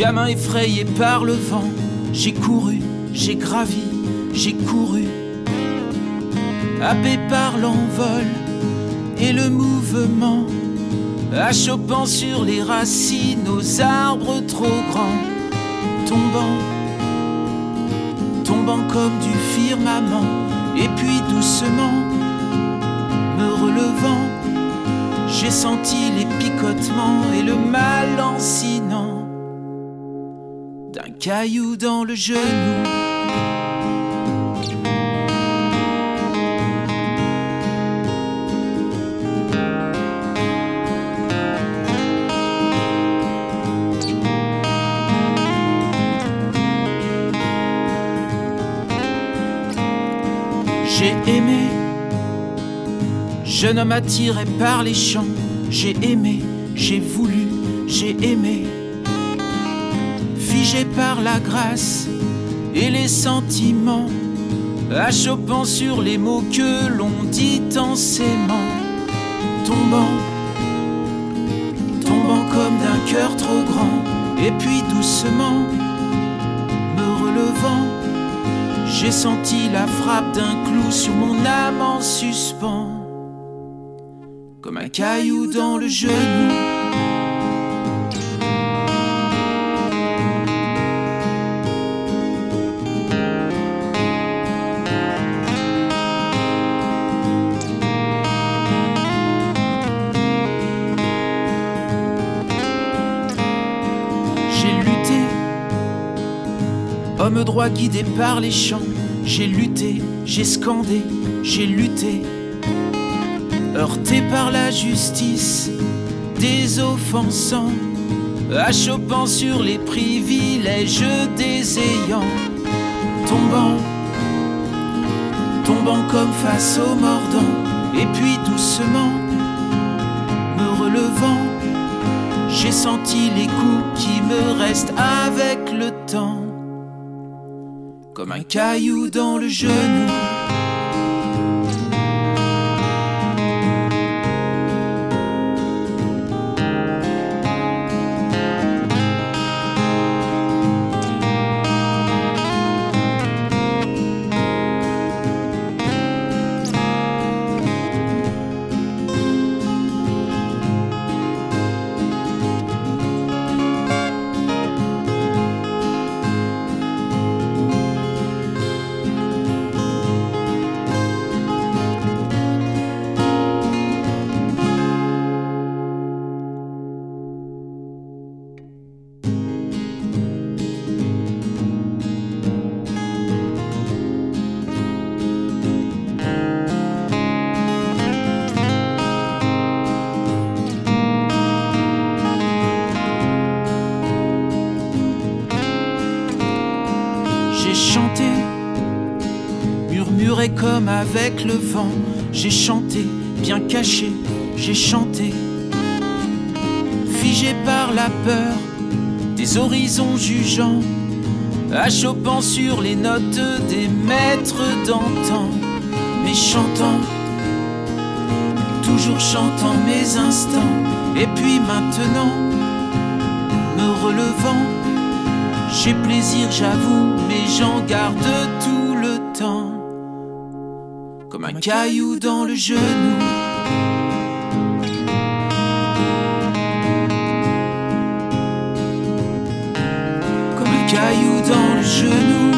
Gamin effrayé par le vent, j'ai couru, j'ai gravi, j'ai couru, happé par l'envol et le mouvement, achoppant sur les racines aux arbres trop grands, tombant comme du firmament, et puis doucement me relevant, j'ai senti les picotements et le mal lancinant d'un caillou dans le genou. J'ai aimé, jeune homme attiré par les chants. J'ai aimé, j'ai voulu, j'ai aimé, figé par la grâce et les sentiments, achoppant sur les mots que l'on dit en s'aimant, tombant comme d'un cœur trop grand, et puis doucement me relevant, j'ai senti la frappe d'un clou sur mon âme en suspens, comme un caillou dans le genou. J'ai lutté, homme droit guidé par les champs. J'ai lutté, j'ai scandé, j'ai lutté, heurté par la justice des offensants, achoppant sur les privilèges des ayants, tombant comme face au mordant, et puis doucement me relevant, j'ai senti les coups qui me restent avec le temps, comme un caillou dans le genou. J'ai chanté, murmuré comme avec le vent. J'ai chanté, bien caché, j'ai chanté, figé par la peur des horizons jugeants, achoppant sur les notes des maîtres d'antan, mais chantant, toujours chantant mes instants, et puis maintenant, me relevant, j'ai plaisir, j'avoue, mais j'en garde tout le temps, comme un caillou dans le genou. Comme un caillou dans le genou.